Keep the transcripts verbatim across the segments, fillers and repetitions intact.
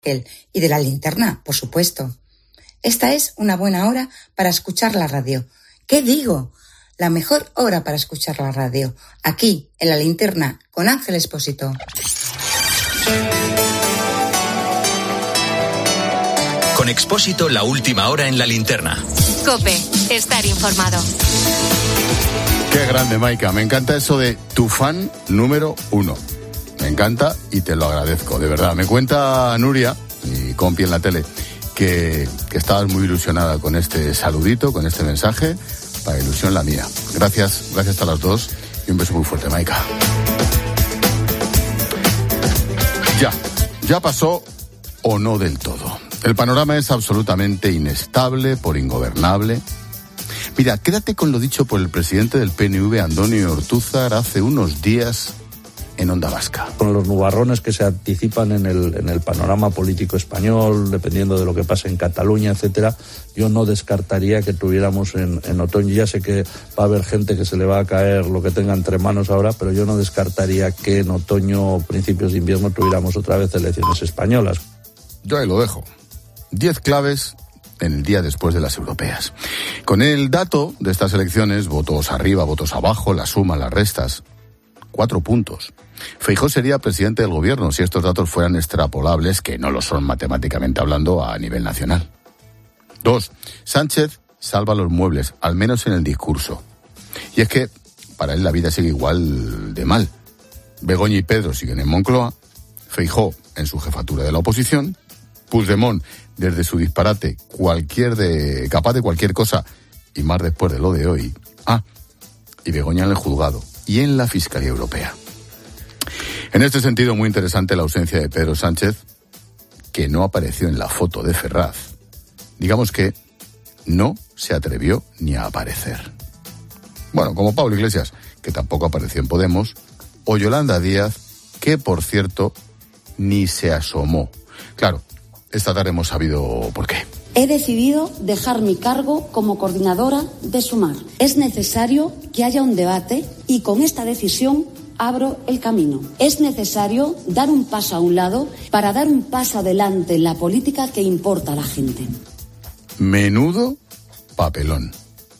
y de la linterna, por supuesto. Esta es una buena hora para escuchar la radio. ¿Qué digo? La mejor hora para escuchar la radio. Aquí, en la linterna, con Ángel Expósito. Con Expósito, la última hora en la linterna. COPE, estar informado. Qué grande, Maika. Me encanta eso de tu fan número uno. Me encanta y te lo agradezco, de verdad. Me cuenta Nuria, mi compi en la tele, que, que estabas muy ilusionada con este saludito, con este mensaje. Para ilusión la mía. Gracias, gracias a las dos y un beso muy fuerte, Maika. Ya, ya pasó o no del todo. El panorama es absolutamente inestable, por ingobernable. Mira, quédate con lo dicho por el presidente del P N V, Antonio Ortúzar, hace unos días en Onda Vasca. Con los nubarrones que se anticipan en el, en el panorama político español, dependiendo de lo que pase en Cataluña, etcétera, yo no descartaría que tuviéramos en, en otoño, ya sé que va a haber gente que se le va a caer lo que tenga entre manos ahora, pero yo no descartaría que en otoño o principios de invierno tuviéramos otra vez elecciones españolas. Yo ahí lo dejo. Diez claves en el día después de las europeas. Con el dato de estas elecciones, votos arriba, votos abajo, la suma, las restas, cuatro puntos. Feijóo sería presidente del gobierno si estos datos fueran extrapolables, que no lo son matemáticamente hablando, a nivel nacional. Dos, Sánchez salva los muebles, al menos en el discurso. Y es que para él la vida sigue igual de mal. Begoña y Pedro siguen en Moncloa, Feijóo en su jefatura de la oposición, Puigdemont desde su disparate cualquier de capaz de cualquier cosa, y más después de lo de hoy. Ah, y Begoña en el juzgado y en la Fiscalía Europea. En este sentido, muy interesante la ausencia de Pedro Sánchez, que no apareció en la foto de Ferraz. Digamos que no se atrevió ni a aparecer. Bueno, como Pablo Iglesias, que tampoco apareció en Podemos, o Yolanda Díaz, que por cierto ni se asomó. Claro, esta tarde hemos sabido por qué. He decidido dejar mi cargo como coordinadora de Sumar. Es necesario que haya un debate y con esta decisión abro el camino. Es necesario dar un paso a un lado para dar un paso adelante en la política que importa a la gente. Menudo papelón.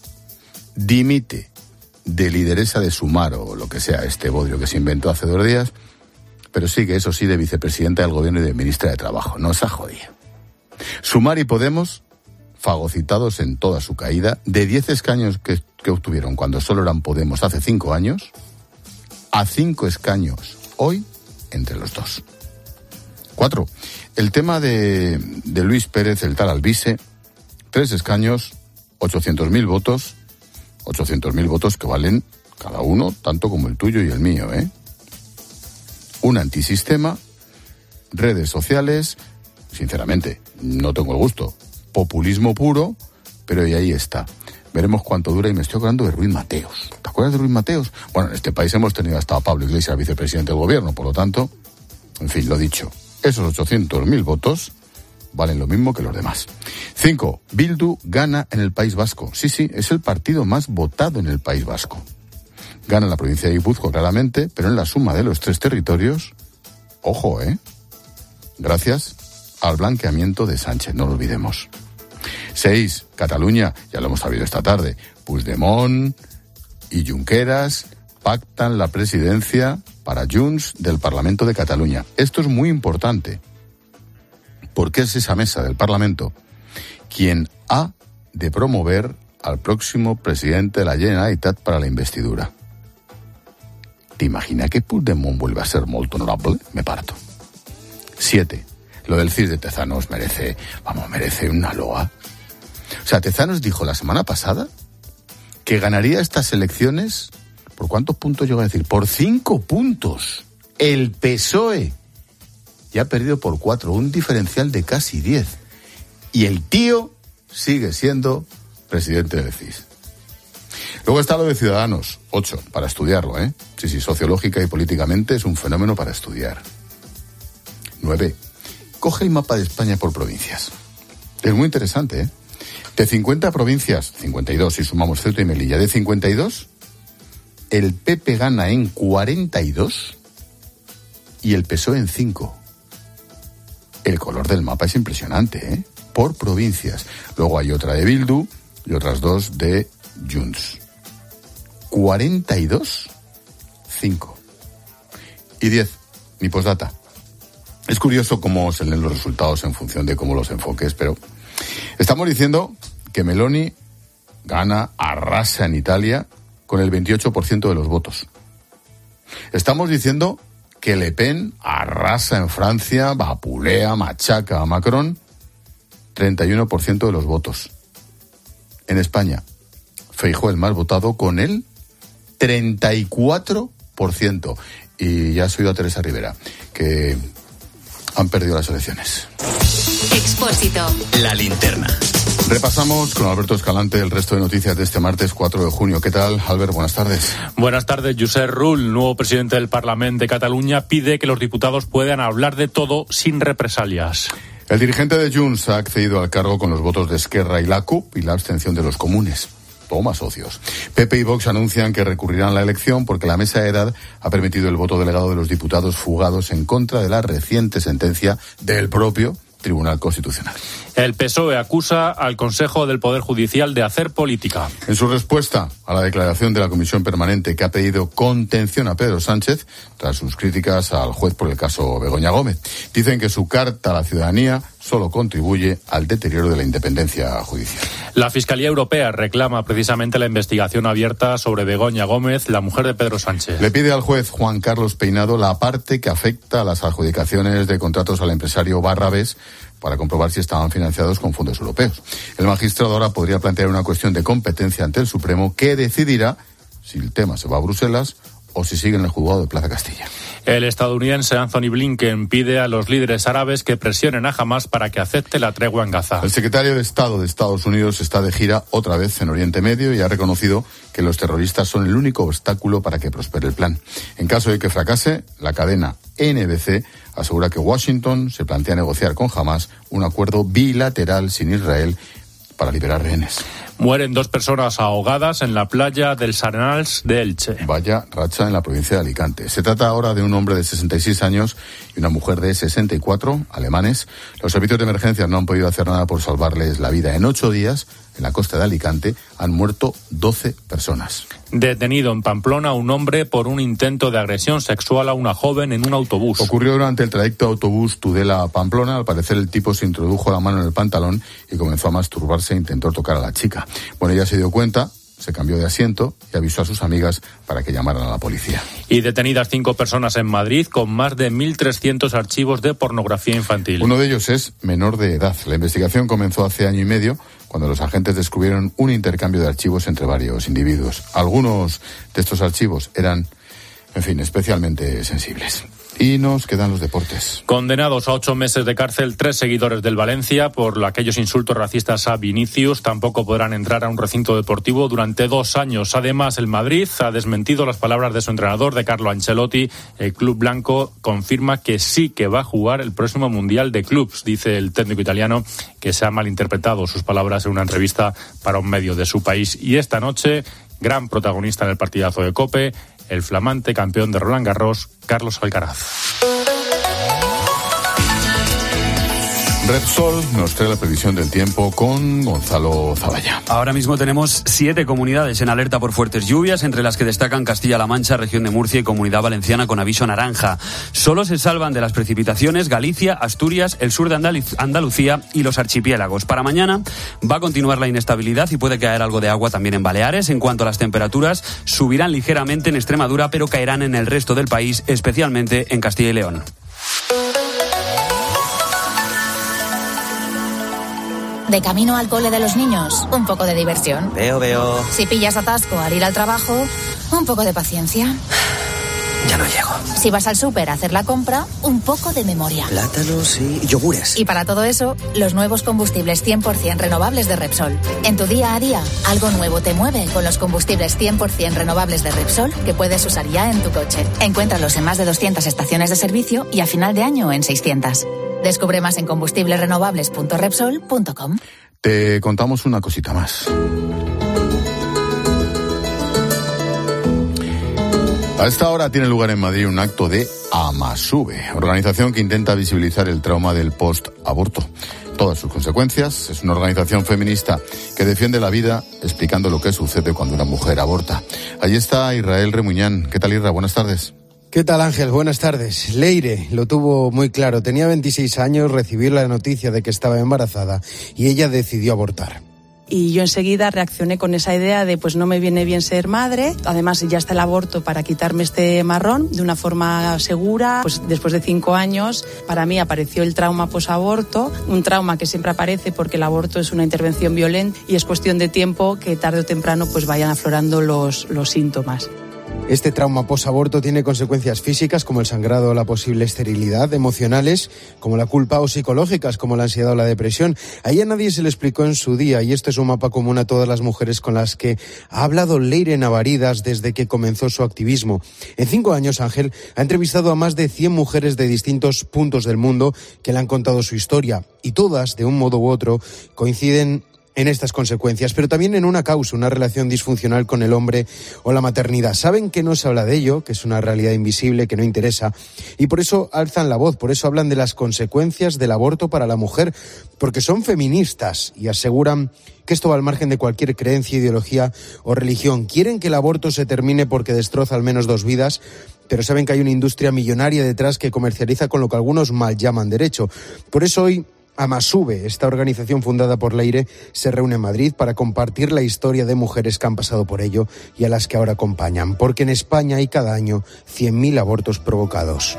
Dimite de lideresa de Sumar o lo que sea este bodrio que se inventó hace dos días, pero sigue, eso sí, de vicepresidenta del gobierno y de ministra de Trabajo. No se jodía. Sumar y Podemos, fagocitados en toda su caída, de diez escaños que, que obtuvieron cuando solo eran Podemos hace cinco años, a cinco escaños hoy entre los dos. Cuatro. El tema de, de Luis Pérez, el tal Alvise, tres escaños, ochocientos mil votos, ochocientos mil votos que valen cada uno tanto como el tuyo y el mío, ¿eh? Un antisistema, redes sociales, sinceramente, no tengo el gusto, populismo puro, pero y ahí está. Veremos cuánto dura y me estoy acordando de Ruiz Mateos. ¿Te acuerdas de Ruiz Mateos? Bueno, en este país hemos tenido hasta a Pablo Iglesias, vicepresidente del gobierno, por lo tanto, en fin, lo dicho, esos ochocientos mil votos valen lo mismo que los demás. Cinco, Bildu gana en el País Vasco. Sí, sí, es el partido más votado en el País Vasco. Gana en la provincia de Guipúzcoa, claramente, pero en la suma de los tres territorios, ojo, ¿eh? Gracias al blanqueamiento de Sánchez, no lo olvidemos. Seis, Cataluña, ya lo hemos sabido esta tarde, Puigdemont y Junqueras pactan la presidencia para Junts del Parlamento de Cataluña. Esto es muy importante, porque es esa mesa del Parlamento quien ha de promover al próximo presidente de la Generalitat para la investidura. ¿Te imaginas que Puigdemont vuelve a ser molt honorable? Me parto. Siete. Lo del C I S de Tezanos merece, vamos, merece una loa. O sea, Tezanos dijo la semana pasada que ganaría estas elecciones, ¿por cuántos puntos llegó a decir? Por cinco puntos. El P S O E ya ha perdido por cuatro, un diferencial de casi diez. Y el tío sigue siendo presidente del C I S. Luego está lo de Ciudadanos, ocho, para estudiarlo, ¿eh? Sí, sí, sociológica y políticamente es un fenómeno para estudiar. Nueve, coge el mapa de España por provincias. Es muy interesante, ¿eh? De cincuenta provincias, cincuenta y dos si sumamos Ceuta y Melilla, de cincuenta y dos, el P P gana en cuarenta y dos y el P S O E en cinco. El color del mapa es impresionante, ¿eh? Por provincias. Luego hay otra de Bildu y otras dos de Junts. cuarenta y dos, cinco. Y diez, ni postdata. Es curioso cómo se leen los resultados en función de cómo los enfoques, pero estamos diciendo que Meloni gana, arrasa en Italia con el veintiocho por ciento de los votos. Estamos diciendo que Le Pen arrasa en Francia, vapulea, machaca a Macron, treinta y uno por ciento de los votos. En España, Feijóo el más votado con el treinta y cuatro por ciento. Y ya has oído a Teresa Rivera, que han perdido las elecciones. Expósito. La linterna. Repasamos con Alberto Escalante el resto de noticias de este martes cuatro de junio. ¿Qué tal, Albert? Buenas tardes. Buenas tardes. Josep Rull, nuevo presidente del Parlamento de Cataluña, pide que los diputados puedan hablar de todo sin represalias. El dirigente de Junts ha accedido al cargo con los votos de Esquerra y la C U P y la abstención de los comunes. Toma, socios. P P y Vox anuncian que recurrirán la elección porque la mesa de edad ha permitido el voto delegado de los diputados fugados en contra de la reciente sentencia del propio Tribunal Constitucional. El P S O E acusa al Consejo del Poder Judicial de hacer política. En su respuesta a la declaración de la Comisión Permanente que ha pedido contención a Pedro Sánchez tras sus críticas al juez por el caso Begoña Gómez, dicen que su carta a la ciudadanía solo contribuye al deterioro de la independencia judicial. La Fiscalía Europea reclama precisamente la investigación abierta sobre Begoña Gómez, la mujer de Pedro Sánchez. Le pide al juez Juan Carlos Peinado la parte que afecta a las adjudicaciones de contratos al empresario Barrabés para comprobar si estaban financiados con fondos europeos. El magistrado ahora podría plantear una cuestión de competencia ante el Supremo que decidirá si el tema se va a Bruselas o si sigue en el juzgado de Plaza Castilla. El estadounidense Anthony Blinken pide a los líderes árabes que presionen a Hamás para que acepte la tregua en Gaza. El secretario de Estado de Estados Unidos está de gira otra vez en Oriente Medio y ha reconocido que los terroristas son el único obstáculo para que prospere el plan. En caso de que fracase, la cadena N B C asegura que Washington se plantea negociar con Hamás un acuerdo bilateral sin Israel para liberar rehenes. Mueren dos personas ahogadas en la playa del Sarnals de Elche. Vaya racha en la provincia de Alicante. Se trata ahora de un hombre de sesenta y seis años y una mujer de sesenta y cuatro, alemanes. Los servicios de emergencia no han podido hacer nada por salvarles la vida. En ocho días, en la costa de Alicante, han muerto doce personas. Detenido en Pamplona un hombre por un intento de agresión sexual a una joven en un autobús. Ocurrió durante el trayecto de autobús Tudela a Pamplona. Al parecer el tipo se introdujo la mano en el pantalón y comenzó a masturbarse e intentó tocar a la chica. Bueno, ella se dio cuenta, se cambió de asiento y avisó a sus amigas para que llamaran a la policía. Y detenidas cinco personas en Madrid con más de mil trescientos archivos de pornografía infantil. Uno de ellos es menor de edad. La investigación comenzó hace año y medio cuando los agentes descubrieron un intercambio de archivos entre varios individuos. Algunos de estos archivos eran, en fin, especialmente sensibles. Y nos quedan los deportes. Condenados a ocho meses de cárcel tres seguidores del Valencia por aquellos insultos racistas a Vinicius. Tampoco podrán entrar a un recinto deportivo durante dos años. Además, el Madrid ha desmentido las palabras de su entrenador, de Carlo Ancelotti. El club blanco confirma que sí que va a jugar el próximo Mundial de Clubs, dice el técnico italiano, que se ha malinterpretado sus palabras en una entrevista para un medio de su país. Y esta noche, gran protagonista en el partidazo de COPE, el flamante campeón de Roland Garros, Carlos Alcaraz. Repsol nos trae la previsión del tiempo con Gonzalo Zavalla. Ahora mismo tenemos siete comunidades en alerta por fuertes lluvias, entre las que destacan Castilla-La Mancha, región de Murcia y Comunidad Valenciana con aviso naranja. Solo se salvan de las precipitaciones Galicia, Asturias, el sur de Andaluz- Andalucía y los archipiélagos. Para mañana va a continuar la inestabilidad y puede caer algo de agua también en Baleares. En cuanto a las temperaturas, subirán ligeramente en Extremadura, pero caerán en el resto del país, especialmente en Castilla y León. De camino al cole de los niños, un poco de diversión. Veo, veo. Si pillas atasco al ir al trabajo, un poco de paciencia. Ya no llego. Si vas al súper a hacer la compra, un poco de memoria. Plátanos y yogures. Y para todo eso, los nuevos combustibles cien por ciento renovables de Repsol. En tu día a día, algo nuevo te mueve con los combustibles cien por ciento renovables de Repsol que puedes usar ya en tu coche. Encuéntralos en más de doscientas estaciones de servicio y a final de año en seiscientas. Descubre más en combustibles renovables punto repsol punto com. Te contamos una cosita más. A esta hora tiene lugar en Madrid un acto de AMASUBE, organización que intenta visibilizar el trauma del post-aborto, todas sus consecuencias. Es una organización feminista que defiende la vida explicando lo que sucede cuando una mujer aborta. Allí está Israel Remuñán. ¿Qué tal, Isra? Buenas tardes. ¿Qué tal, Ángel? Buenas tardes. Leire lo tuvo muy claro. Tenía veintiséis años, recibió la noticia de que estaba embarazada y ella decidió abortar. Y yo enseguida reaccioné con esa idea de pues no me viene bien ser madre, además ya está el aborto para quitarme este marrón de una forma segura. Pues después de cinco años para mí apareció el trauma posaborto, un trauma que siempre aparece porque el aborto es una intervención violenta y es cuestión de tiempo que tarde o temprano pues vayan aflorando los, los síntomas. Este trauma posaborto tiene consecuencias físicas como el sangrado o la posible esterilidad, emocionales como la culpa o psicológicas como la ansiedad o la depresión. A ella nadie se le explicó en su día y esto es un mapa común a todas las mujeres con las que ha hablado Leire Navaridas desde que comenzó su activismo. En cinco años, Ángel ha entrevistado a más de cien mujeres de distintos puntos del mundo que le han contado su historia y todas, de un modo u otro, coinciden en estas consecuencias, pero también en una causa, una relación disfuncional con el hombre o la maternidad. Saben que no se habla de ello, que es una realidad invisible, que no interesa, y por eso alzan la voz, por eso hablan de las consecuencias del aborto para la mujer, porque son feministas y aseguran que esto va al margen de cualquier creencia, ideología o religión. Quieren que el aborto se termine porque destroza al menos dos vidas, pero saben que hay una industria millonaria detrás que comercializa con lo que algunos mal llaman derecho. Por eso hoy AMASUBE, esta organización fundada por Leire, se reúne en Madrid para compartir la historia de mujeres que han pasado por ello y a las que ahora acompañan, porque en España hay cada año cien mil abortos provocados.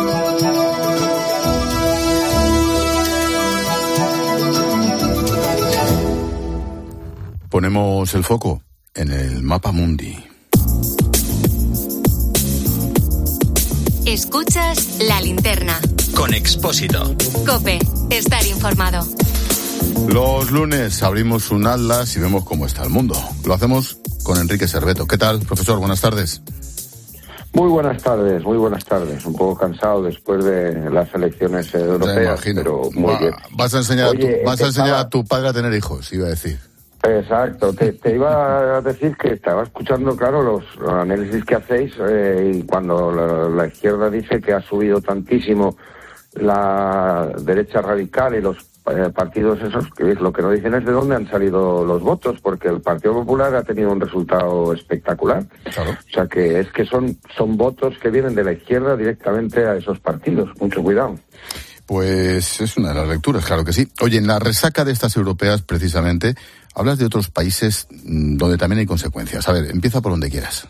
Ponemos el foco en el mapa mundi. Escuchas La Linterna. Con Expósito. COPE. Estar informado. Los lunes abrimos un atlas y vemos cómo está el mundo. Lo hacemos con Enrique Serveto. ¿Qué tal, profesor? Buenas tardes. Muy buenas tardes, muy buenas tardes. Un poco cansado después de las elecciones europeas, pero muy Va, bien. Vas a enseñar, Oye, a, tu, vas a, enseñar estaba... a tu padre a tener hijos, iba a decir. Exacto, te, te iba a decir que estaba escuchando, claro, los análisis que hacéis eh, y cuando la, la izquierda dice que ha subido tantísimo la derecha radical y los eh, partidos esos, que lo que no dicen es de dónde han salido los votos, porque el Partido Popular ha tenido un resultado espectacular. Claro. O sea que es que son, son votos que vienen de la izquierda directamente a esos partidos. Mucho cuidado. Pues es una de las lecturas, claro que sí. Oye, en la resaca de estas europeas, precisamente, hablas de otros países donde también hay consecuencias. A ver, empieza por donde quieras.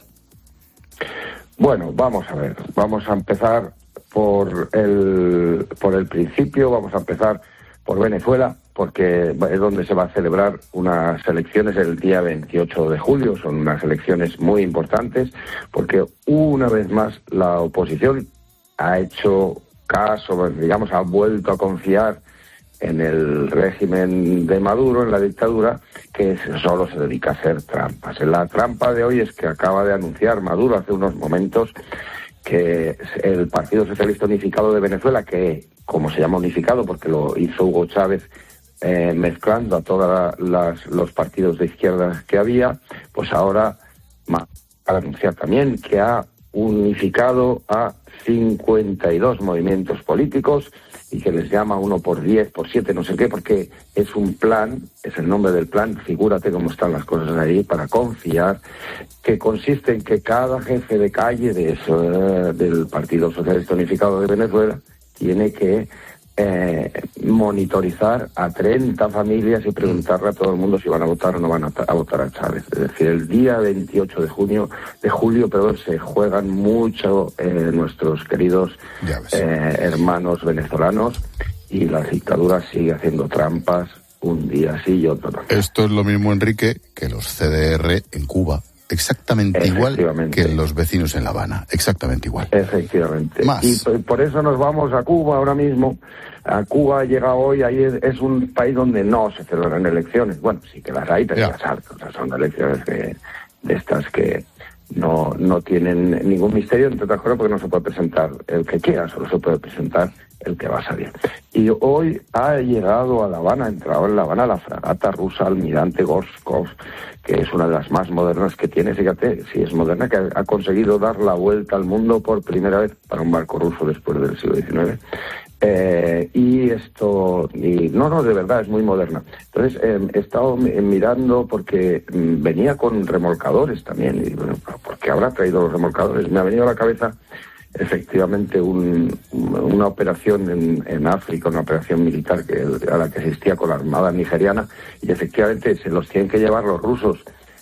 Bueno, vamos a ver. Vamos a empezar por el, por el principio. Vamos a empezar por Venezuela, porque es donde se va a celebrar unas elecciones el día veintiocho de julio. Son unas elecciones muy importantes, porque una vez más la oposición ha hecho caso, digamos, ha vuelto a confiar en el régimen de Maduro, en la dictadura, que solo se dedica a hacer trampas. La trampa de hoy es que acaba de anunciar Maduro hace unos momentos que el Partido Socialista Unificado de Venezuela, que como se llama unificado porque lo hizo Hugo Chávez eh, mezclando a todos los partidos de izquierda que había, pues ahora va a anunciar también que ha unificado a cincuenta y dos movimientos políticos y que les llama uno por diez, por siete, no sé qué, porque es un plan, es el nombre del plan, figúrate cómo están las cosas ahí, para confiar, que consiste en que cada jefe de calle de eso, eh, del Partido Socialista Unificado de Venezuela tiene que eh, monitorizar a treinta familias y preguntarle a todo el mundo si van a votar o no van a, a votar a Chávez. Es decir, el día veintiocho de junio, de julio, perdón, se juegan mucho eh, nuestros queridos eh, hermanos venezolanos y la dictadura sigue haciendo trampas un día sí y otro no. Esto es lo mismo, Enrique, que los C D R en Cuba. Exactamente igual que los vecinos en La Habana, exactamente igual. Efectivamente. Más. Y por eso nos vamos a Cuba ahora mismo. A Cuba llega hoy, ahí es, es un país donde no se celebran elecciones. Bueno, sí que las hay, pero ya, ya sabes, o sea, son elecciones de, de estas que no, no tienen ningún misterio, entre otras cosas porque no se puede presentar el que quiera, solo se puede presentar el que va a salir. Y hoy ha llegado a La Habana, ha entrado en La Habana la fragata rusa Almirante Gorskov, que es una de las más modernas que tiene, fíjate, si es moderna, que ha conseguido dar la vuelta al mundo por primera vez para un barco ruso después del siglo diecinueve. Eh, y esto, y no, no, de verdad, es muy moderna. Entonces, eh, he estado mirando porque mm, venía con remolcadores también, y bueno, ¿por qué habrá traído los remolcadores? Me ha venido a la cabeza efectivamente un, una operación en, en África, una operación militar que, a la que asistía con la Armada nigeriana, y efectivamente se los tienen que llevar los rusos,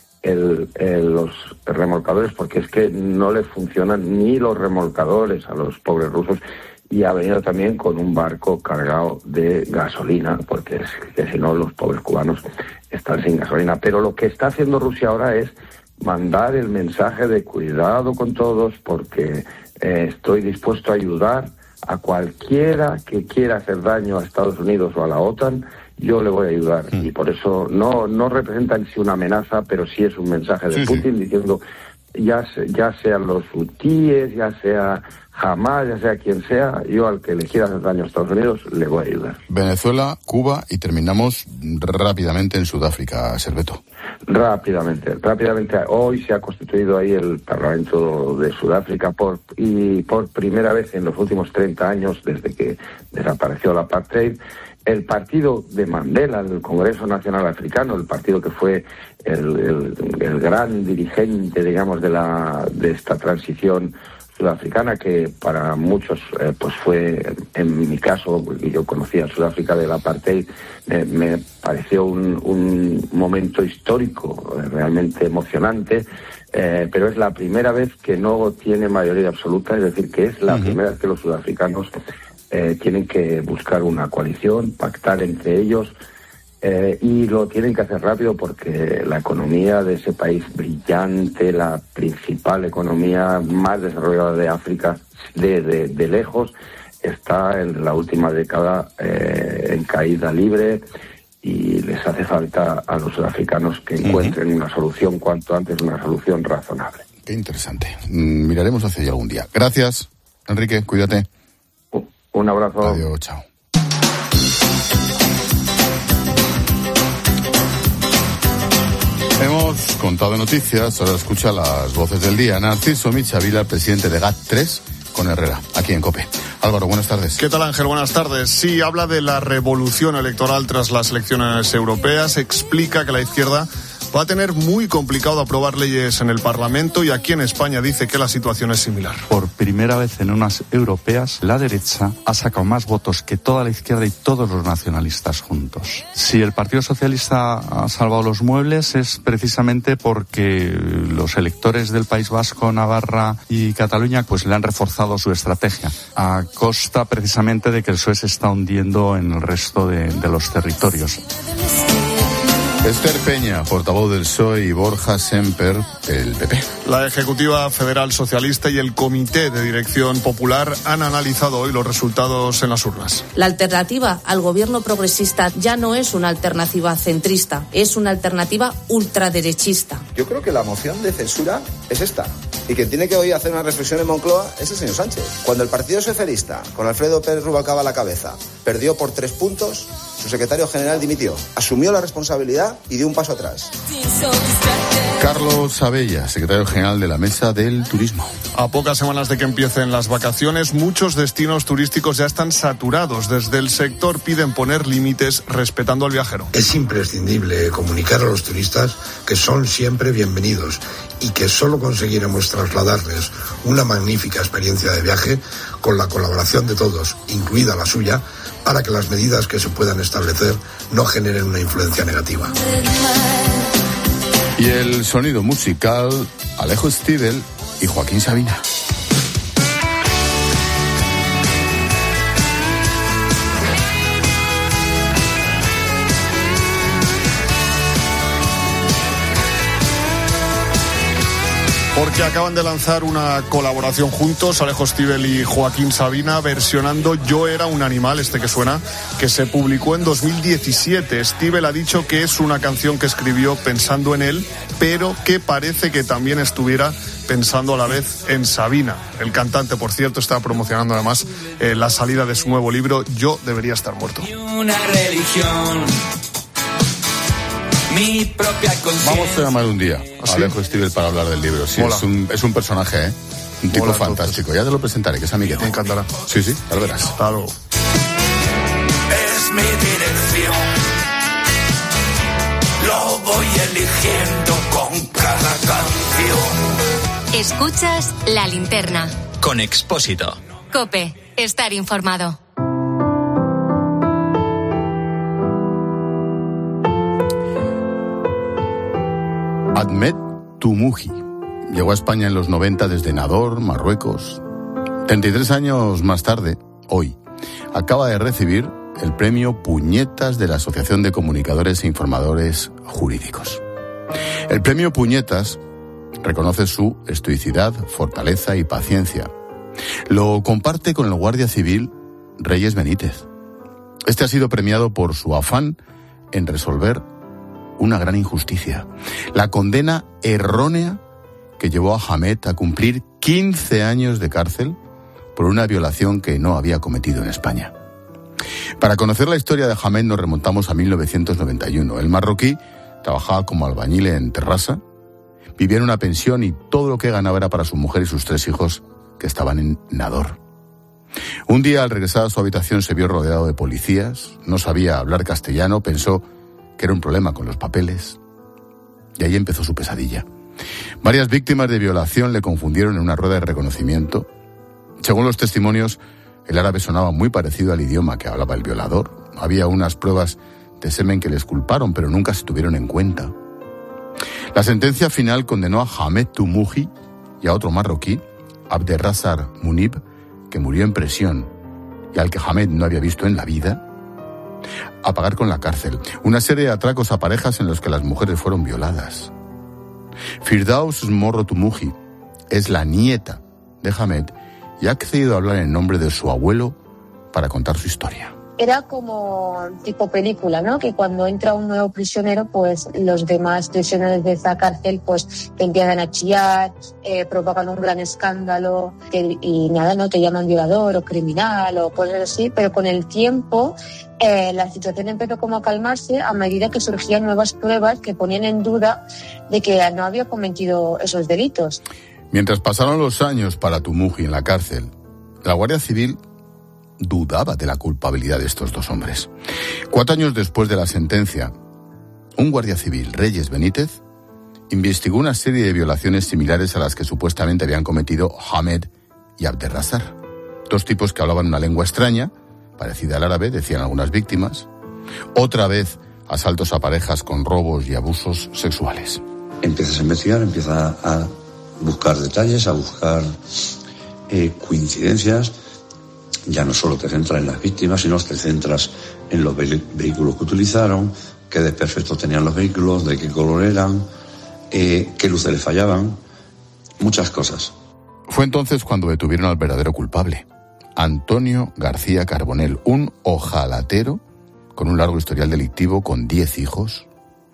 el, el, los remolcadores, porque es que no les funcionan ni los remolcadores a los pobres rusos, y ha venido también con un barco cargado de gasolina, porque es que si no los pobres cubanos están sin gasolina. Pero lo que está haciendo Rusia ahora es mandar el mensaje de cuidado con todos, porque eh, estoy dispuesto a ayudar a cualquiera que quiera hacer daño a Estados Unidos o a la OTAN, yo le voy a ayudar. Mm. Y por eso no, no representa en sí una amenaza, pero sí es un mensaje de sí, Putin sí. diciendo, ya, ya sean los hutíes, ya sea Hamas, ya sea quien sea, yo al que le quiera hacer daño a Estados Unidos le voy a ayudar. Venezuela, Cuba y terminamos rápidamente en Sudáfrica, Serveto. Rápidamente, rápidamente. Hoy se ha constituido ahí el Parlamento de Sudáfrica por y por primera vez en los últimos treinta años, desde que desapareció la apartheid. El partido de Mandela, el Congreso Nacional Africano, el partido que fue el, el, el gran dirigente, digamos, de la de esta transición sudafricana, que para muchos eh, pues fue, en mi caso, porque yo conocía Sudáfrica del apartheid, eh, me pareció un, un momento histórico eh, realmente emocionante, eh, pero es la primera vez que no tiene mayoría absoluta, es decir, que es la uh-huh. primera vez que los sudafricanos eh, tienen que buscar una coalición, pactar entre ellos, Eh, y lo tienen que hacer rápido porque la economía de ese país brillante, la principal economía más desarrollada de África de, de, de lejos, está en la última década eh, en caída libre, y les hace falta a los sudafricanos que encuentren uh-huh. una solución cuanto antes, una solución razonable. Qué interesante. Mm, miraremos hacia allá algún día. Gracias, Enrique, cuídate. Un, un abrazo. Adiós, chao. Hemos contado noticias, ahora escucha las voces del día. Narciso Michavila, presidente de G A T tres, con Herrera, aquí en COPE. Álvaro, buenas tardes. ¿Qué tal, Ángel? Buenas tardes. Sí, habla de la revolución electoral tras las elecciones europeas, explica que la izquierda va a tener muy complicado aprobar leyes en el Parlamento, y aquí en España dice que la situación es similar. Por primera vez en unas europeas, la derecha ha sacado más votos que toda la izquierda y todos los nacionalistas juntos. Si el Partido Socialista ha salvado los muebles es precisamente porque los electores del País Vasco, Navarra y Cataluña pues le han reforzado su estrategia, a costa precisamente de que el P S O E se está hundiendo en el resto de, de los territorios. Esther Peña, portavoz del P S O E, y Borja Semper, el P P. La Ejecutiva Federal Socialista y el Comité de Dirección Popular han analizado hoy los resultados en las urnas. La alternativa al gobierno progresista ya no es una alternativa centrista, es una alternativa ultraderechista. Yo creo que la moción de censura es esta. Y quien tiene que hoy hacer una reflexión en Moncloa es el señor Sánchez. Cuando el Partido Socialista, con Alfredo Pérez Rubalcaba a la cabeza, perdió por tres puntos, su secretario general dimitió, asumió la responsabilidad y dio un paso atrás. Carlos Abella, secretario general de la Mesa del Turismo. A pocas semanas de que empiecen las vacaciones, muchos destinos turísticos ya están saturados. Desde el sector piden poner límites respetando al viajero. Es imprescindible comunicar a los turistas que son siempre bienvenidos y que solo conseguiremos trasladarles una magnífica experiencia de viaje con la colaboración de todos, incluida la suya, para que las medidas que se puedan establecer no generen una influencia negativa. Y el sonido musical, Alejo Stivel y Joaquín Sabina. porque acaban de lanzar una colaboración juntos, Alejo Stivel y Joaquín Sabina, versionando Yo era un animal, este que suena, que se publicó en dos mil diecisiete. Stivel ha dicho que es una canción que escribió pensando en él, pero que parece que también estuviera pensando a la vez en Sabina. El cantante, por cierto, está promocionando además eh, la salida de su nuevo libro, Yo debería estar muerto. Una religión, mi propia conciencia. Vamos a llamar un día ¿Ah, a Alejo Stivel para hablar del libro. Sí, es un, es un personaje, ¿eh? Un tipo Mola, fantástico. entonces. Ya te lo presentaré, que es amiguete. Me encantará. Sí, sí, ya lo verás. Hasta luego. Es mi dirección, lo voy eligiendo con cada canción. Escuchas La Linterna. Con Expósito. COPE. Estar informado. Ahmed Toumoujhi llegó a España en los noventa desde Nador, Marruecos. treinta y tres años más tarde, hoy, acaba de recibir el premio Puñetas de la Asociación de Comunicadores e Informadores Jurídicos. El premio Puñetas reconoce su estoicidad, fortaleza y paciencia. Lo comparte con el guardia civil Reyes Benítez. Este ha sido premiado por su afán en resolver una gran injusticia: la condena errónea que llevó a Hamed a cumplir quince años de cárcel por una violación que no había cometido en España. Para conocer la historia de Hamed nos remontamos a mil novecientos noventa y uno. El marroquí trabajaba como albañil en Terrassa, vivía en una pensión y todo lo que ganaba era para su mujer y sus tres hijos que estaban en Nador. Un día, al regresar a su habitación, se vio rodeado de policías, no sabía hablar castellano, pensó que era un problema con los papeles, y ahí empezó su pesadilla. Varias víctimas de violación le confundieron en una rueda de reconocimiento. Según los testimonios, el árabe sonaba muy parecido al idioma que hablaba el violador. Había unas pruebas de semen que les culparon, pero nunca se tuvieron en cuenta. La sentencia final condenó a Ahmed Toumoujhi y a otro marroquí, Abderrazar Munib, que murió en prisión y al que Hamed no había visto en la vida, a pagar con la cárcel una serie de atracos a parejas en los que las mujeres fueron violadas. Firdaus Morro Toumoujhi es la nieta de Hamed y ha accedido a hablar en nombre de su abuelo para contar su historia. Era como tipo película, ¿no? Que cuando entra un nuevo prisionero, pues los demás prisioneros de esa cárcel pues te empiezan a chillar, eh, provocan un gran escándalo te, y nada, ¿no? Te llaman violador o criminal o cosas así, pero con el tiempo eh, la situación empezó como a calmarse a medida que surgían nuevas pruebas que ponían en duda de que no había cometido esos delitos. Mientras pasaron los años para Toumoujhi en la cárcel, la Guardia Civil dudaba de la culpabilidad de estos dos hombres. Cuatro años después de la sentencia, un guardia civil, Reyes Benítez, investigó una serie de violaciones similares a las que supuestamente habían cometido Hamed y Abderrazar. Dos tipos que hablaban una lengua extraña, parecida al árabe, decían algunas víctimas. Otra vez, asaltos a parejas con robos y abusos sexuales. Empiezas a investigar, empiezas a buscar detalles, a buscar eh, coincidencias. Ya no solo te centras en las víctimas, sino te centras en los ve- vehículos que utilizaron, qué desperfectos tenían los vehículos, de qué color eran, eh, qué luces les fallaban, muchas cosas. Fue entonces cuando detuvieron al verdadero culpable, Antonio García Carbonell, un ojalatero con un largo historial delictivo, con diez hijos.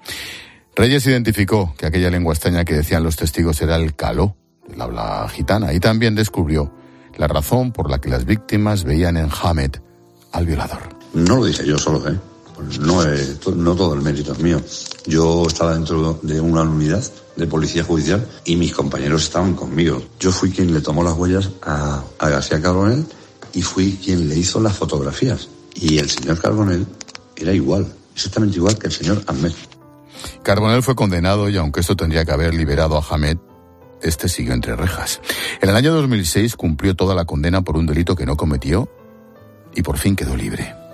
Reyes identificó que aquella lengua extraña que decían los testigos era el caló, el habla gitana, y también descubrió la razón por la que las víctimas veían en Hamed al violador. No lo dije yo solo, ¿eh? No, es, no todo el mérito es mío. Yo estaba dentro de una unidad de policía judicial y mis compañeros estaban conmigo. Yo fui quien le tomó las huellas a, a García Carbonell y fui quien le hizo las fotografías. Y el señor Carbonell era igual, exactamente igual que el señor Ahmed. Carbonell fue condenado y aunque esto tendría que haber liberado a Hamed, este siguió entre rejas. En el año dos mil seis cumplió toda la condena por un delito que no cometió y por fin quedó libre.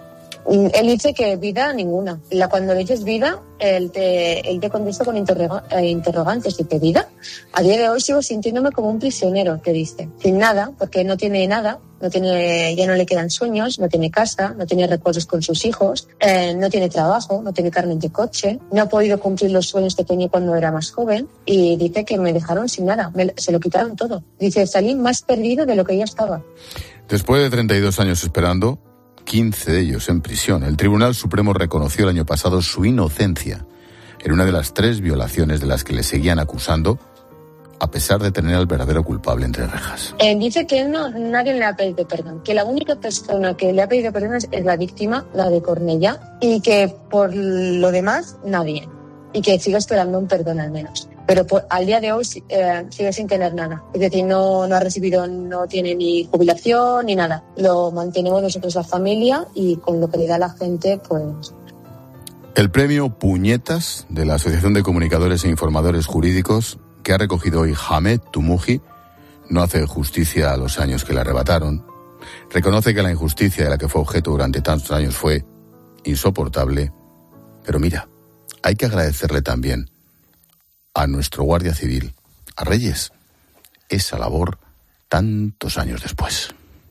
Él dice que vida ninguna. La, cuando le dices vida, él te, él te contesta con interroga, eh, interrogantes. Dice, ¿vida? A día de hoy sigo sintiéndome como un prisionero, te dice. Sin nada, porque no tiene nada. No tiene, ya no le quedan sueños, no tiene casa, no tiene recuerdos con sus hijos, eh, no tiene trabajo, no tiene carnet de coche, no ha podido cumplir los sueños que tenía cuando era más joven y dice que me dejaron sin nada, me, se lo quitaron todo. Dice, salí más perdido de lo que ya estaba. Después de treinta y dos años esperando, quince de ellos en prisión, el Tribunal Supremo reconoció el año pasado su inocencia en una de las tres violaciones de las que le seguían acusando, a pesar de tener al verdadero culpable entre rejas. Eh, dice que no, nadie le ha pedido perdón, que la única persona que le ha pedido perdón es, es la víctima, la de Cornellá, y que por lo demás, nadie. Y que sigue esperando un perdón al menos. Pero por, al día de hoy eh, sigue sin tener nada. Es decir, no, no ha recibido, no tiene ni jubilación ni nada. Lo mantenemos nosotros la familia y con lo que le da la gente, pues... El premio Puñetas de la Asociación de Comunicadores e Informadores Jurídicos, que ha recogido hoy Hamed Tumuji, no hace justicia a los años que le arrebataron. Reconoce que la injusticia de la que fue objeto durante tantos años fue insoportable. Pero mira, hay que agradecerle también a nuestro Guardia Civil, a Reyes, esa labor tantos años después.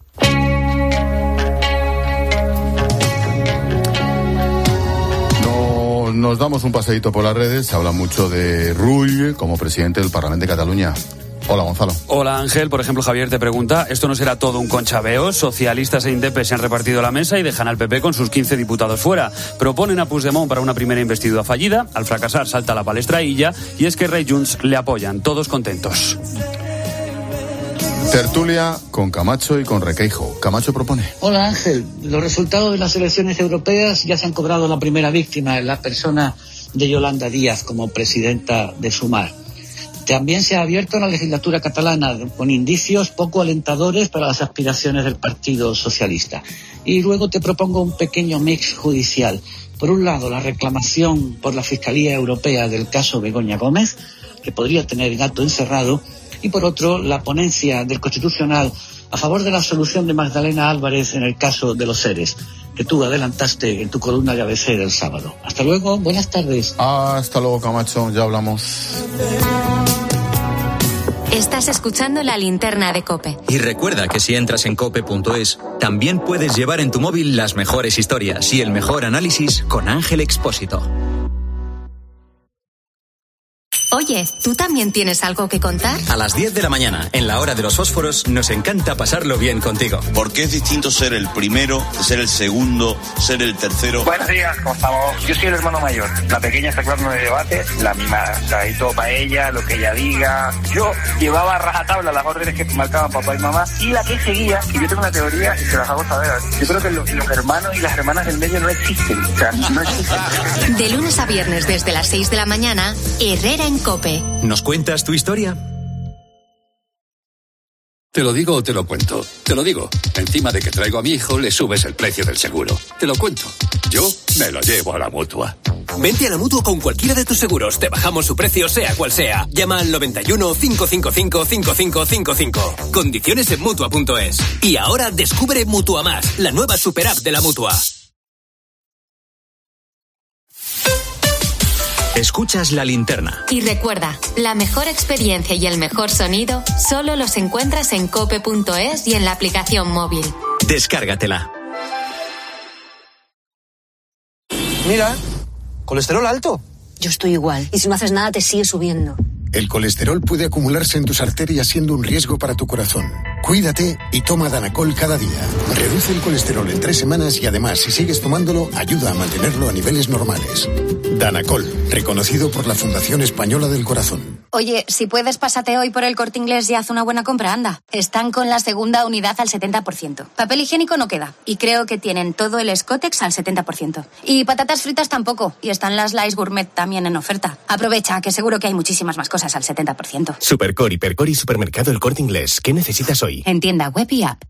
Nos damos un paseíto por las redes. Se habla mucho de Rull como presidente del Parlamento de Cataluña. Hola, Gonzalo. Hola, Ángel. Por ejemplo, Javier te pregunta, ¿esto no será todo un conchabeo? Socialistas e indepes se han repartido la mesa y dejan al P P con sus quince diputados fuera. Proponen a Puigdemont para una primera investidura fallida. Al fracasar salta a la palestra Illa y es que Rey Junts le apoyan. Todos contentos. Tertulia con Camacho y con Requeijo. Camacho propone. Hola, Ángel. Los resultados de las elecciones europeas ya se han cobrado la primera víctima en la persona de Yolanda Díaz como presidenta de Sumar. También se ha abierto la legislatura catalana con indicios poco alentadores para las aspiraciones del Partido Socialista. Y luego te propongo un pequeño mix judicial. Por un lado, la reclamación por la Fiscalía Europea del caso Begoña Gómez, que podría tener gato encerrado, y por otro, la ponencia del Constitucional a favor de la absolución de Magdalena Álvarez en el caso de los ERES, que tú adelantaste en tu columna de A B C del sábado. Hasta luego, buenas tardes. Hasta luego, Camacho, ya hablamos. Estás escuchando La Linterna de COPE. Y recuerda que si entras en cope punto es, también puedes llevar en tu móvil las mejores historias y el mejor análisis con Ángel Expósito. Oye, ¿tú también tienes algo que contar? A las diez de la mañana, en la hora de los fósforos, nos encanta pasarlo bien contigo. ¿Por qué es distinto ser el primero, ser el segundo, ser el tercero? Buenos días, ¿cómo estamos? Yo soy el hermano mayor. La pequeña está claro de debate, la misma, o sea, y todo para ella, lo que ella diga. Yo llevaba a rajatabla las órdenes que marcaban papá y mamá, y la que seguía, y yo tengo una teoría y se las hago saber. Yo creo que los, los hermanos y las hermanas del medio no existen. O sea, no existen. De lunes a viernes desde las seis de la mañana, Herrera en COPE. ¿Nos cuentas tu historia? Te lo digo o te lo cuento. Te lo digo. Encima de que traigo a mi hijo, le subes el precio del seguro. Te lo cuento. Yo me lo llevo a la Mutua. Vente a la Mutua con cualquiera de tus seguros. Te bajamos su precio, sea cual sea. Llama al noventa y uno, cinco cinco cinco, cinco cinco cinco cinco. Condiciones en Mutua punto es. Y ahora descubre Mutua Más, la nueva super app de la Mutua. Escuchas La Linterna. Y recuerda, la mejor experiencia y el mejor sonido solo los encuentras en cope punto es y en la aplicación móvil. Descárgatela. Mira, colesterol alto. Yo estoy igual. Y si no haces nada, te sigue subiendo. El colesterol puede acumularse en tus arterias siendo un riesgo para tu corazón. Cuídate y toma Danacol cada día. Reduce el colesterol en tres semanas y además, si sigues tomándolo, ayuda a mantenerlo a niveles normales. Danacol, reconocido por la Fundación Española del Corazón. Oye, si puedes, pásate hoy por El Corte Inglés y haz una buena compra, anda. Están con la segunda unidad al setenta por ciento. Papel higiénico no queda. Y creo que tienen todo el Scottex al setenta por ciento. Y patatas fritas tampoco. Y están las Lays Gourmet también en oferta. Aprovecha, que seguro que hay muchísimas más cosas al setenta por ciento. Supercor, Hipercor y Supermercado El Corte Inglés. ¿Qué necesitas hoy? En tienda web y app.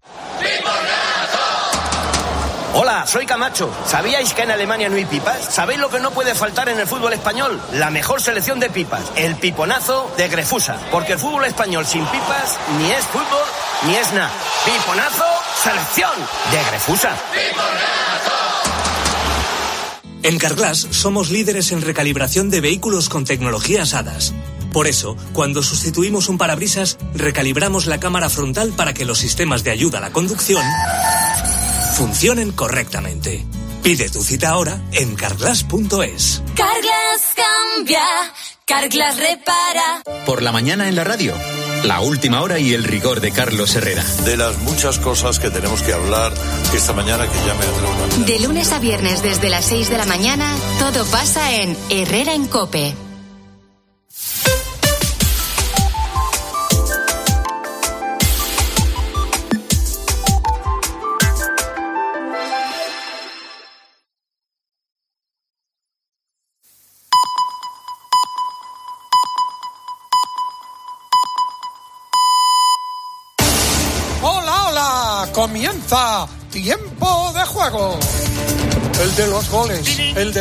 Hola, soy Camacho. ¿Sabíais que en Alemania no hay pipas? ¿Sabéis lo que no puede faltar en el fútbol español? La mejor selección de pipas, el piponazo de Grefusa. Porque el fútbol español sin pipas ni es fútbol ni es nada. Piponazo, selección de Grefusa. ¡Piponazo! En Carglass somos líderes en recalibración de vehículos con tecnologías A D A S. Por eso, cuando sustituimos un parabrisas, recalibramos la cámara frontal para que los sistemas de ayuda a la conducción funcionen correctamente. Pide tu cita ahora en carglass punto es. Carglass cambia, Carglass repara. Por la mañana en la radio, la última hora y el rigor de Carlos Herrera. De las muchas cosas que tenemos que hablar esta mañana que ya me atrevo. De lunes a viernes desde las seis de la mañana, todo pasa en Herrera en COPE. Comienza Tiempo de Juego. El de los goles, el de